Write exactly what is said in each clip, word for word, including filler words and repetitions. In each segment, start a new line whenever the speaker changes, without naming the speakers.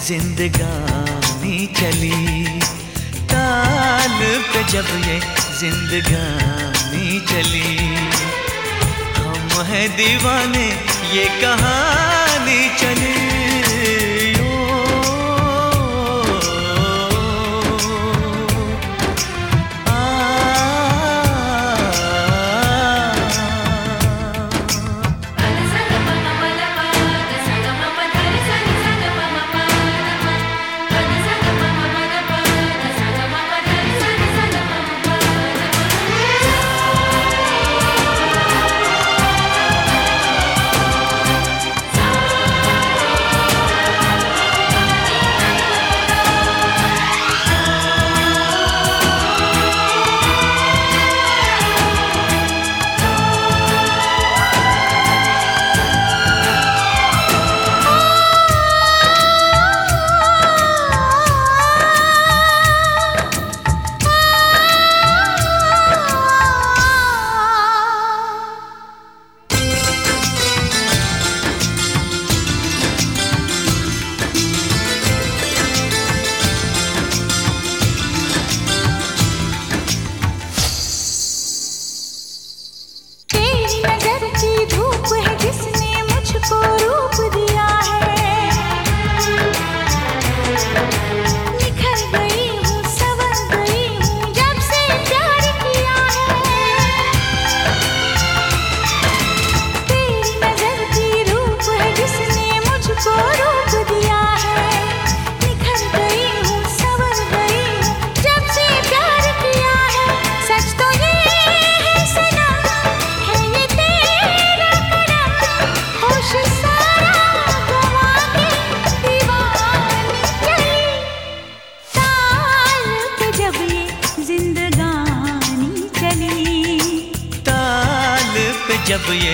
जिंदगानी चली। ताल पे जब ये जिंदगानी चली, हम हैं दीवाने ये कहानी चली। जब ये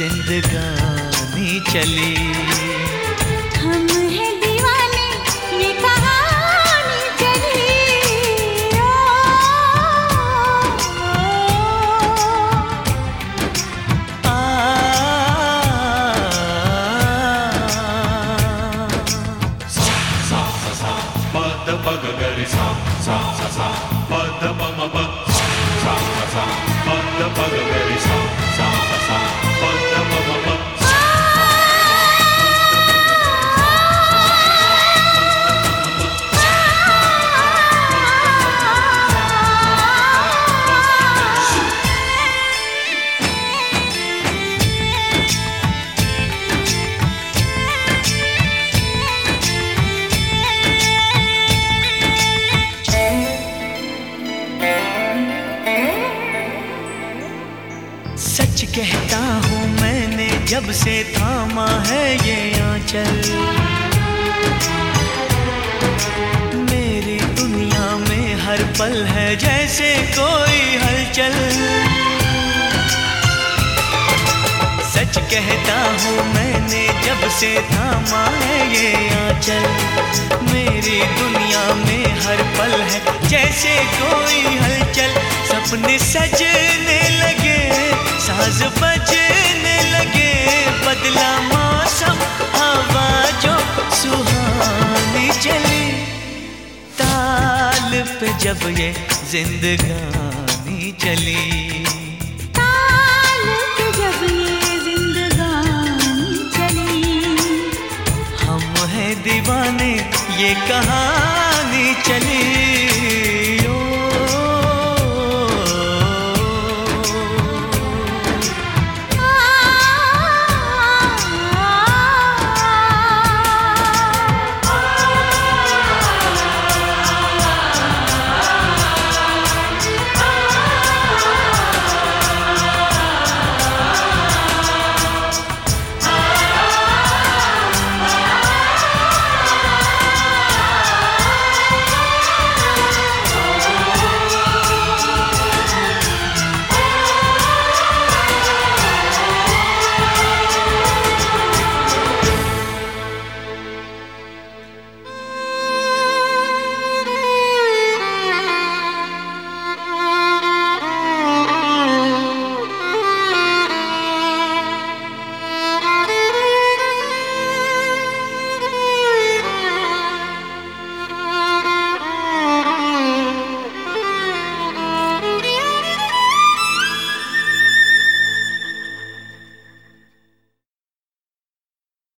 जिंदगानी चली,
हम हैं दीवाने ये कहानी चली।
आ,
सा सा सा सा पद पग गरि सा सा सा सा पद प म प सा सा सा पद पग गरि सा सा सा सा पद प म प।
सच कहता हूँ मैंने जब से थामा है ये आंचल, मेरी दुनिया में हर पल है जैसे कोई हलचल। सच कहता हूँ मैंने जब से थामा है ये आंचल, मेरी दुनिया में हर पल है जैसे कोई हलचल। सपने सजने लगे साज बजने लगे, बदला मौसम हवा जो सुहानी चली। ताल पे जब ये जिंदगानी चली,
ताल पे जब ये जिंदगानी चली,
हम हैं दीवाने ये कहानी चली।